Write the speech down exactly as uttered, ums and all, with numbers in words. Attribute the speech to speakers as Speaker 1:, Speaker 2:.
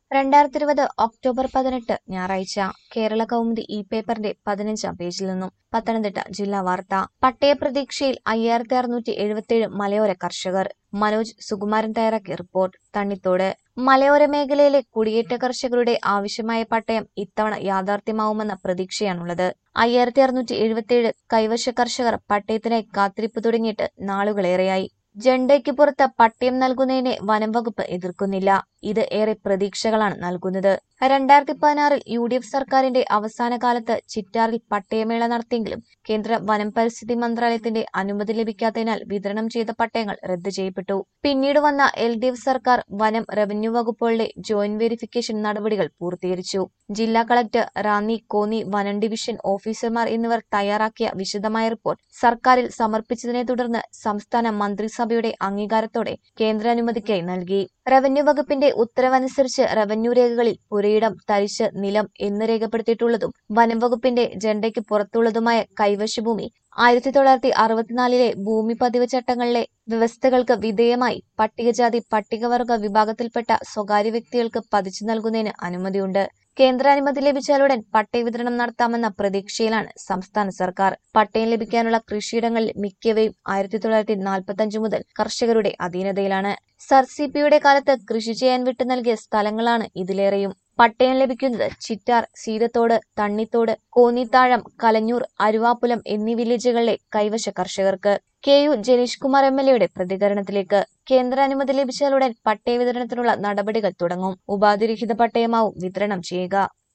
Speaker 1: രണ്ടായിരത്തി ഇരുപത് ഒക്ടോബർ പതിനെട്ട് ഞായറാഴ്ച കേരള കൗമുദി ഇ പേപ്പറിന്റെ പതിനഞ്ചാം പേജിൽ നിന്നും പത്തനംതിട്ട ജില്ലാ വാർത്ത. പട്ടയപ്രതീക്ഷയിൽ അയ്യായിരത്തി അറുന്നൂറ്റി എഴുപത്തിയേഴ് മലയോര കർഷകർ. മനോജ് സുകുമാരൻ തയ്യാറാക്കിയ റിപ്പോർട്ട്. തണ്ണിത്തോട് മലയോര മേഖലയിലെ കുടിയേറ്റ കർഷകരുടെ ആവശ്യമായ പട്ടയം ഇത്തവണ യാഥാർത്ഥ്യമാവുമെന്ന പ്രതീക്ഷയാണുള്ളത്. അയ്യായിരത്തി അറുന്നൂറ്റി എഴുപത്തിയേഴ് കൈവശ കർഷകർ പട്ടയത്തിനായി കാത്തിരിപ്പ് തുടങ്ങിയിട്ട് നാളുകളേറെയായി. ജണ്ടയ്ക്ക് പുറത്ത് പട്ടയം നൽകുന്നതിനെ വനം വകുപ്പ് എതിർക്കുന്നില്ല. ഇത് ഏറെ പ്രതീക്ഷകളാണ് നൽകുന്നത്. രണ്ടായിരത്തി പതിനാറിൽ യു ഡി എഫ് സർക്കാരിന്റെ അവസാന കാലത്ത് ചിറ്റാറിൽ പട്ടയമേള നടത്തിയെങ്കിലും കേന്ദ്ര വനം പരിസ്ഥിതി മന്ത്രാലയത്തിന്റെ അനുമതി ലഭിക്കാത്തതിനാൽ വിതരണം ചെയ്ത പട്ടയങ്ങൾ റദ്ദ് ചെയ്യപ്പെട്ടു. പിന്നീട് വന്ന എൽ ഡി എഫ് സർക്കാർ വനം റവന്യൂ വകുപ്പുകളുടെ ജോയിന്റ് വെരിഫിക്കേഷൻ നടപടികൾ പൂർത്തീകരിച്ചു. ജില്ലാ കളക്ടർ, റാന്നി, കോന്നി വനം ഡിവിഷൻ ഓഫീസർമാർ എന്നിവർ തയ്യാറാക്കിയ വിശദമായ റിപ്പോർട്ട് സർക്കാരിൽ സമർപ്പിച്ചതിനെ തുടർന്ന് സംസ്ഥാന മന്ത്രിസഭയുടെ അംഗീകാരത്തോടെ കേന്ദ്രാനുമതിക്കായി നൽകി. റവന്യൂ വകുപ്പിന്റെ ഉത്തരവനുസരിച്ച് റവന്യൂ രേഖകളിൽ പുരയിടം, തരിശ് നിലം എന്ന് രേഖപ്പെടുത്തിയിട്ടുള്ളതും വനം വകുപ്പിന്റെ ജണ്ടയ്ക്ക് പുറത്തുള്ളതുമായ കൈവശഭൂമി ആയിരത്തി തൊള്ളായിരത്തി അറുപത്തിനാലിലെ ഭൂമി പതിവ് ചട്ടങ്ങളിലെ വ്യവസ്ഥകൾക്ക് വിധേയമായി പട്ടികജാതി പട്ടികവർഗ വിഭാഗത്തിൽപ്പെട്ട സ്വകാര്യ വ്യക്തികൾക്ക് പതിച്ചു നൽകുന്നതിന് അനുമതിയുണ്ട്. കേന്ദ്രാനുമതി ലഭിച്ചാലുടൻ പട്ടയ വിതരണം നടത്താമെന്ന പ്രതീക്ഷയിലാണ് സംസ്ഥാന സർക്കാർ. പട്ടയം ലഭിക്കാനുള്ള കൃഷിയിടങ്ങളിൽ മിക്കവയും ആയിരത്തി തൊള്ളായിരത്തി നാൽപ്പത്തി അഞ്ച് മുതൽ കർഷകരുടെ അധീനതയിലാണ്. സർ സി പിയുടെ കാലത്ത് കൃഷി ചെയ്യാൻ വിട്ടു നൽകിയ സ്ഥലങ്ങളാണ് ഇതിലേറെയും. പട്ടയം ലഭിക്കുന്നത് ചിറ്റാർ, സീതത്തോട്, തണ്ണിത്തോട്, കോന്നിത്താഴം, കലഞ്ഞൂർ, അരുവാപ്പുലം എന്നീ വില്ലേജുകളിലെ കൈവശ കർഷകർക്ക്. K U Janish Kumar M L എയുടെ പ്രതികരണത്തിലേക്ക്. കേന്ദ്രാനുമതി ലഭിച്ചാലുടൻ പട്ടയ വിതരണത്തിനുള്ള നടപടികൾ തുടങ്ങും. ഉപാധിരഹിത പട്ടയമാവും വിതരണം ചെയ്യുക.